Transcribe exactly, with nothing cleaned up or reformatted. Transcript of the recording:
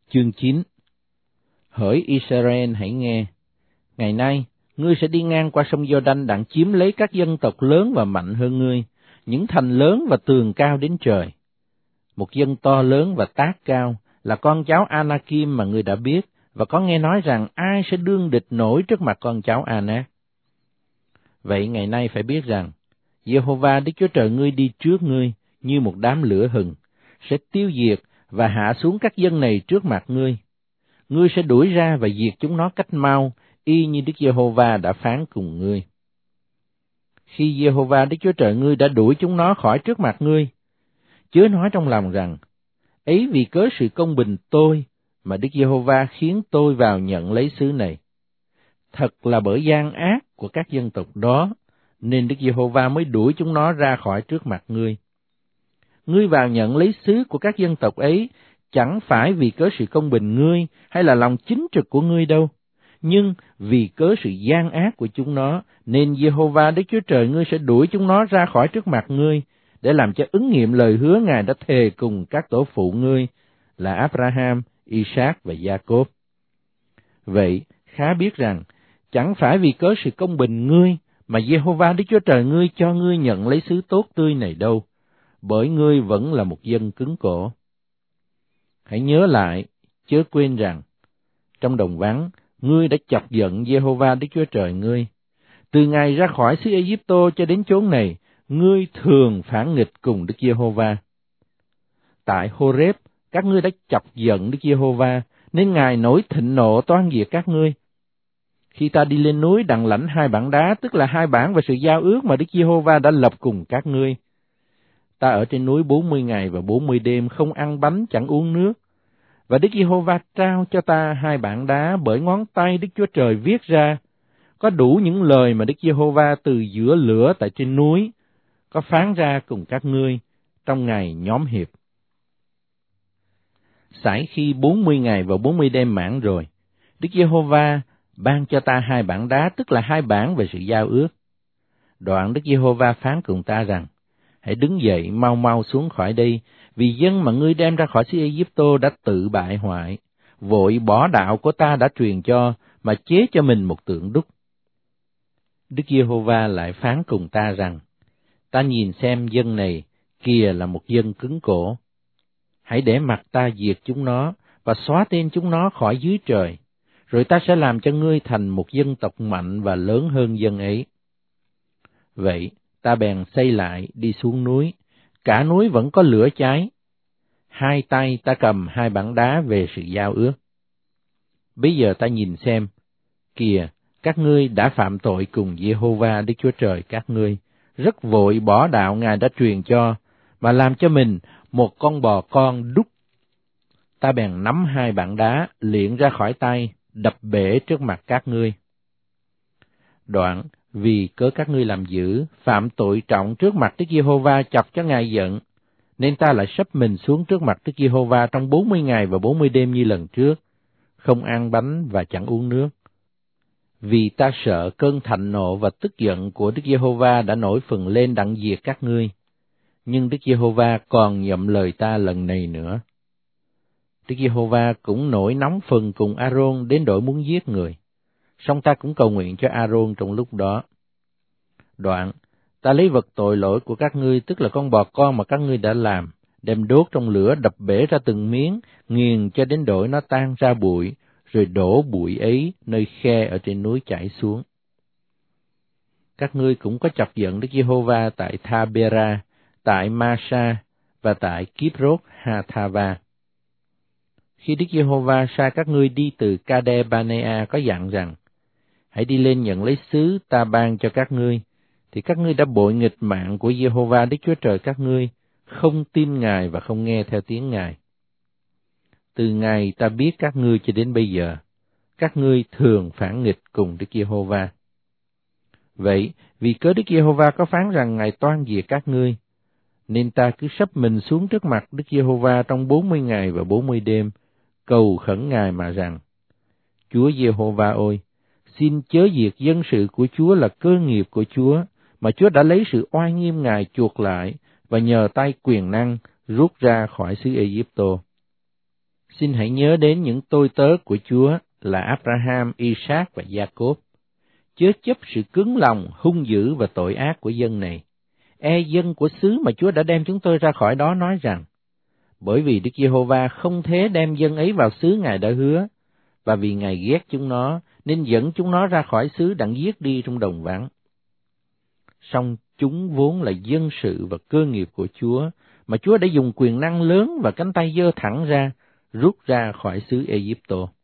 Chương chín. Hỡi Israel, hãy nghe. Ngày nay, ngươi sẽ đi ngang qua sông Giô-đanh đặng chiếm lấy các dân tộc lớn và mạnh hơn ngươi, những thành lớn và tường cao đến trời. Một dân to lớn và tác cao là con cháu Anakim mà ngươi đã biết, và có nghe nói rằng ai sẽ đương địch nổi trước mặt con cháu Anak. Vậy ngày nay phải biết rằng, Giê-hô-va Đức Chúa Trời ngươi đi trước ngươi như một đám lửa hừng, sẽ tiêu diệt và hạ xuống các dân này trước mặt ngươi. Ngươi sẽ đuổi ra và diệt chúng nó cách mau, y như Đức Giê-hô-va đã phán cùng ngươi. Khi Giê-hô-va Đức Chúa Trời ngươi đã đuổi chúng nó khỏi trước mặt ngươi, chớ nói trong lòng rằng, ấy vì cớ sự công bình tôi mà Đức Giê-hô-va khiến tôi vào nhận lấy xứ này. Thật là bởi gian ác của các dân tộc đó, nên Đức Giê-hô-va mới đuổi chúng nó ra khỏi trước mặt ngươi. Ngươi vào nhận lấy xứ của các dân tộc ấy, chẳng phải vì cớ sự công bình ngươi hay là lòng chính trực của ngươi đâu, nhưng vì cớ sự gian ác của chúng nó, nên Giê-hô-va Đức Chúa Trời ngươi sẽ đuổi chúng nó ra khỏi trước mặt ngươi, để làm cho ứng nghiệm lời hứa Ngài đã thề cùng các tổ phụ ngươi là Abraham, Isaac và Gia-cốp. Vậy, khá biết rằng, chẳng phải vì cớ sự công bình ngươi mà Giê-hô-va Đức Chúa Trời ngươi cho ngươi nhận lấy xứ tốt tươi này đâu, bởi ngươi vẫn là một dân cứng cổ. Hãy nhớ lại, chớ quên rằng, trong đồng vắng, ngươi đã chọc giận Giê-hô-va Đức Chúa Trời ngươi. Từ ngày ra khỏi xứ Ê-díp-tô cho đến chốn này, ngươi thường phản nghịch cùng Đức Giê-hô-va. Tại Hô-rép, các ngươi đã chọc giận Đức Giê-hô-va, nên Ngài nổi thịnh nộ toan diệt các ngươi. Khi ta đi lên núi đặng lãnh hai bản đá, tức là hai bản về sự giao ước mà Đức Giê-hô-va đã lập cùng các ngươi. Ta ở trên núi bốn mươi ngày và bốn mươi đêm, không ăn bánh, chẳng uống nước. Và Đức Giê-hô-va trao cho ta hai bản đá bởi ngón tay Đức Chúa Trời viết ra, có đủ những lời mà Đức Giê-hô-va từ giữa lửa tại trên núi, có phán ra cùng các ngươi trong ngày nhóm hiệp. Sải khi bốn mươi ngày và bốn mươi đêm mãn rồi, Đức Giê-hô-va ban cho ta hai bản đá, tức là hai bản về sự giao ước. Đoạn Đức Giê-hô-va phán cùng ta rằng, hãy đứng dậy mau mau xuống khỏi đây, vì dân mà ngươi đem ra khỏi xứ Ê-díp-tô đã tự bại hoại, vội bỏ đạo của ta đã truyền cho, mà chế cho mình một tượng đúc. Đức Giê-hô-va lại phán cùng ta rằng, ta nhìn xem dân này, kìa là một dân cứng cổ. Hãy để mặc ta diệt chúng nó, và xóa tên chúng nó khỏi dưới trời, rồi ta sẽ làm cho ngươi thành một dân tộc mạnh và lớn hơn dân ấy. Vậy, ta bèn xây lại đi xuống núi, cả núi vẫn có lửa cháy. Hai tay ta cầm hai bản đá về sự giao ước. Bây giờ ta nhìn xem, kìa, các ngươi đã phạm tội cùng Giê-hô-va Đức Chúa Trời các ngươi, rất vội bỏ đạo Ngài đã truyền cho, mà làm cho mình một con bò con đúc. Ta bèn nắm hai bản đá, liệng ra khỏi tay, đập bể trước mặt các ngươi. Đoạn, vì cớ các ngươi làm dữ, phạm tội trọng trước mặt Đức Giê-hô-va chọc cho Ngài giận, nên ta lại sấp mình xuống trước mặt Đức Giê-hô-va trong bốn mươi ngày và bốn mươi đêm như lần trước, không ăn bánh và chẳng uống nước. Vì ta sợ cơn thạnh nộ và tức giận của Đức Giê-hô-va đã nổi phừng lên đặng diệt các ngươi, nhưng Đức Giê-hô-va còn nhậm lời ta lần này nữa. Đức Giê-hô-va cũng nổi nóng phừng cùng A-rôn đến độ muốn giết người, song ta cũng cầu nguyện cho A-rôn trong lúc đó. Đoạn, ta lấy vật tội lỗi của các ngươi, tức là con bò con mà các ngươi đã làm, đem đốt trong lửa, đập bể ra từng miếng, nghiền cho đến độ nó tan ra bụi, rồi đổ bụi ấy nơi khe ở trên núi chảy xuống. Các ngươi cũng có chọc giận Đức Giê-hô-va tại Tha-bê-ra, tại Ma-sa và tại Kibrốt-ha-tha-va. Khi Đức Giê-hô-va sai các ngươi đi từ Ca-đê-ba-nê-a có dặn rằng, hãy đi lên nhận lấy xứ ta ban cho các ngươi, thì các ngươi đã bội nghịch mạng của Giê-hô-va Đức Chúa Trời các ngươi, không tin Ngài và không nghe theo tiếng Ngài. Từ ngày ta biết các ngươi cho đến bây giờ, các ngươi thường phản nghịch cùng Đức Giê-hô-va. Vậy, vì cớ Đức Giê-hô-va có phán rằng Ngài toan diệt các ngươi, nên ta cứ sấp mình xuống trước mặt Đức Giê-hô-va trong bốn mươi ngày và bốn mươi đêm, cầu khẩn Ngài mà rằng, Chúa Giê-hô-va ơi, xin chớ diệt dân sự của Chúa là cơ nghiệp của Chúa, mà Chúa đã lấy sự oai nghiêm Ngài chuộc lại, và nhờ tay quyền năng rút ra khỏi xứ Ê-díp-tô. Xin hãy nhớ đến những tôi tớ của Chúa là Abraham, Isaac và Jacob. Chớ chấp sự cứng lòng, hung dữ và tội ác của dân này. E dân của xứ mà Chúa đã đem chúng tôi ra khỏi đó nói rằng, bởi vì Đức Giê-hô-va không thế đem dân ấy vào xứ Ngài đã hứa, và vì Ngài ghét chúng nó, nên dẫn chúng nó ra khỏi xứ đặng giết đi trong đồng vắng. Song chúng vốn là dân sự và cơ nghiệp của Chúa, mà Chúa đã dùng quyền năng lớn và cánh tay giơ thẳng ra, rút ra khỏi xứ Ê-díp-tô.